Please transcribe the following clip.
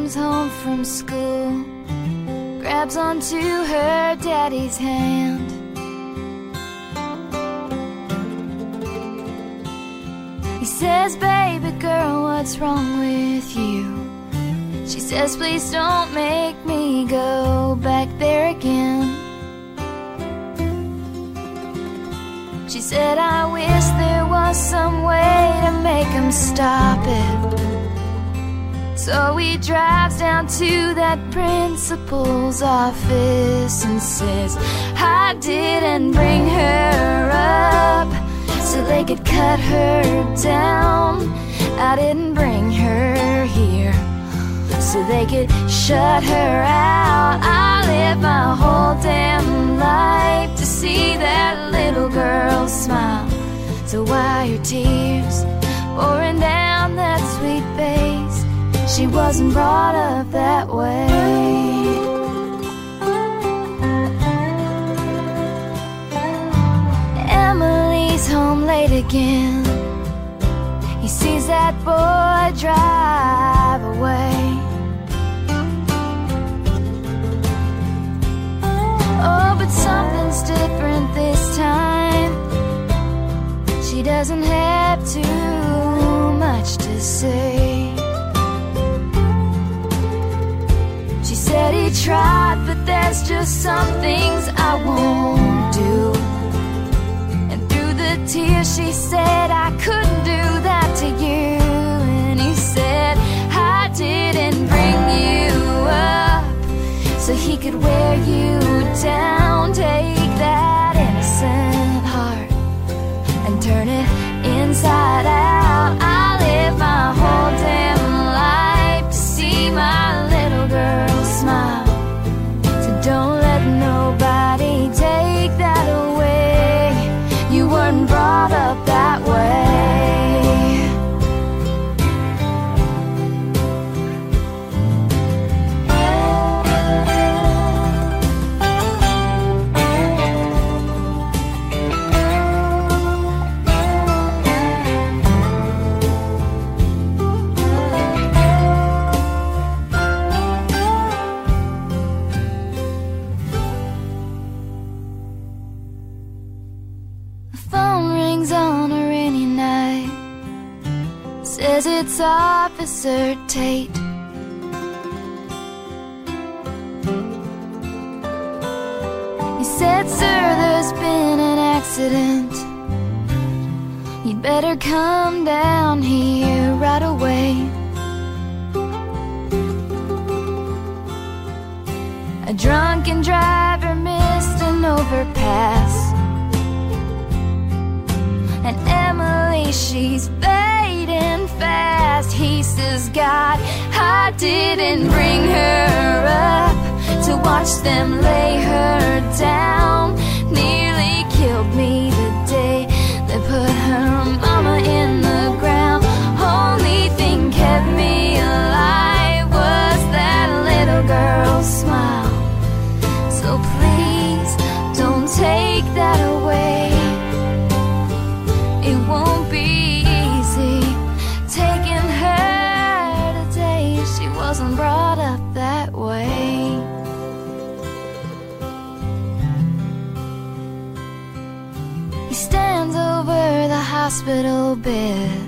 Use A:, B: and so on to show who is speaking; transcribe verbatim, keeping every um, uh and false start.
A: comes home from school, grabs onto her daddy's hand. He says, baby girl, what's wrong with you? She says, please don't make me go back there again. She said, I wish there was some way to make him stop it. So he drives down to that principal's office and says, I didn't bring her up so they could cut her down. I didn't bring her here so they could shut her out. I lived my whole damn life to see that little girl smile. So why are tears pouring down that sweet face? She wasn't brought up that way. Emily's home late again. He sees that boy drive away. Oh, but something's different this time. She doesn't have too much to say. She said he tried, but there's just some things I won't do. And through the tears she said, I couldn't do that to you. And he said, I didn't bring you up so he could wear you down. Take that innocent heart and turn it inside out. I live my whole damn life to see my little girl smile. So don't let nobody take that away. You weren't brought up that way. Says it's Officer Tate. He said, sir, there's been an accident. You'd better come down here right away. A drunken driver missed an overpass, and Emily, she's fading fast. He says, God, I didn't bring her up to watch them lay her down. Nearly killed me the day they put her mama in the ground. Only thing kept me alive was that little girl's smile. So please don't take that away. It won't be easy taking her today. She wasn't brought up that way. He stands over the hospital bed